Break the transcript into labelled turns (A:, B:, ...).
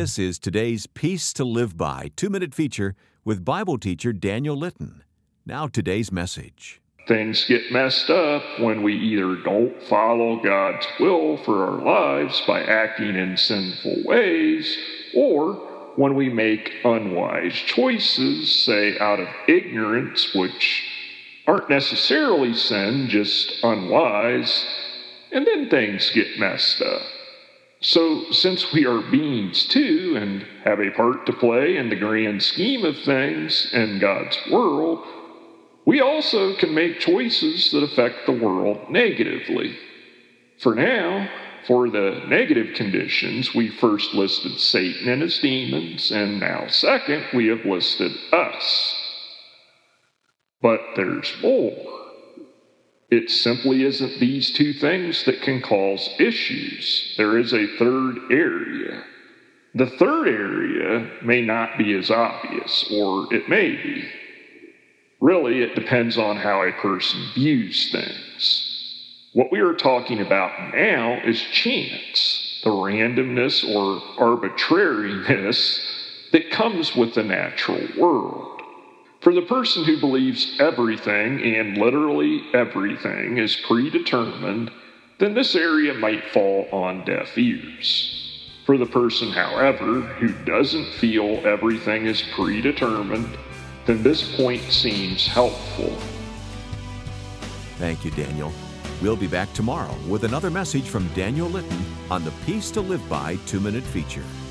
A: This is today's Peace to Live By 2-minute feature with Bible teacher Daniel Litton. Now today's message.
B: Things get messed up when we either don't follow God's will for our lives by acting in sinful ways, or when we make unwise choices, say out of ignorance, which aren't necessarily sin, just unwise, and then things get messed up. So, since we are beings too and have a part to play in the grand scheme of things in God's world, we also can make choices that affect the world negatively. For now, for the negative conditions, we first listed Satan and his demons, and now second, we have listed us. But there's more. It simply isn't these two things that can cause issues. There is a third area. The third area may not be as obvious, or it may be. Really, it depends on how a person views things. What we are talking about now is chance, the randomness or arbitrariness that comes with the natural world. For the person who believes everything, and literally everything, is predetermined, then this area might fall on deaf ears. For the person, however, who doesn't feel everything is predetermined, then this point seems helpful.
A: Thank you, Daniel. We'll be back tomorrow with another message from Daniel Litton on the Peace to Live By 2-minute feature.